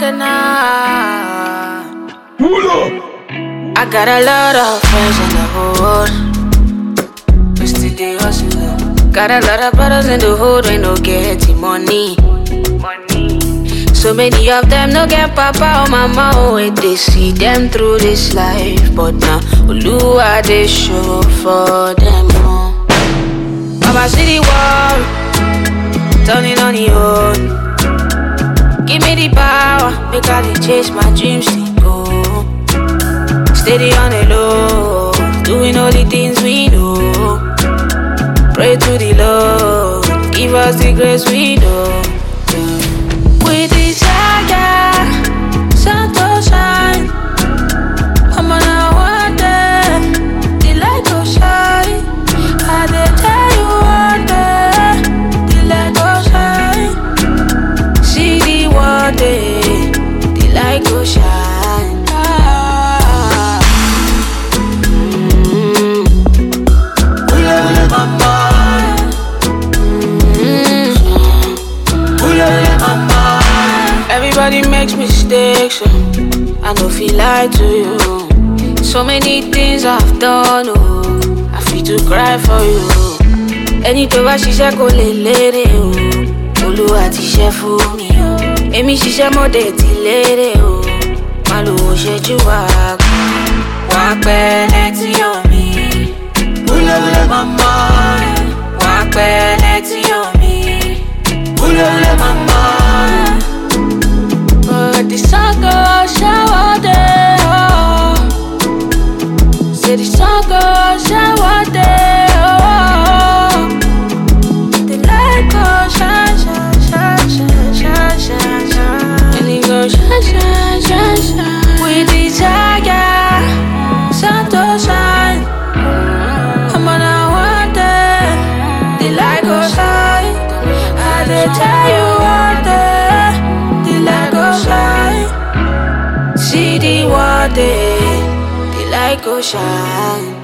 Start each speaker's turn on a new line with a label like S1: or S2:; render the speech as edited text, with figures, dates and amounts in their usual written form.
S1: now. I got a lot of friends in the hood. We still dey hustle. Got a lot of brothers in the hood when no getting money. So many of them no get papa or mama. Oh, wait, they see them through this life. But now, Oluwa they show for them. Oh. Mama see the world turning on the own. Give me the power, make I dey chase my dreams to go. Steady on the low, doing all the things we know. Pray to the Lord, give us the grace we know. With the saga, sun to shine. I'm on a wonder, the light will shine. I dey tell you one day, the light will shine. See the one day, the light will shine. Everybody makes mistakes, I don't feel lie to you. So many things I've done, oh, I feel to cry for you. Ẹni tó bá ṣiṣẹ́ kò lè lérè o, Olúwa ti ṣe fún mi o. Èmi ṣiṣẹ́ mọ́dẹ̀ ti lérè o, má lò ó ṣẹ́jú wá pẹ́ létí omi. Búlẹ̀búlẹ̀ mama, wá pẹ́ létí omi. Búlẹ̀búlẹ̀ mama. But the sun goes shower day, oh. Say the sun goes shower day, oh. The light goes shine, shine, shine, shine, shine, shine, shine. And it goes shine, shine, shine, shine. With the tiger, sun to shine. I'm on a wonder, the light goes shine. I dey tell you one day, the light goes shine. See the one day, the light goes shine.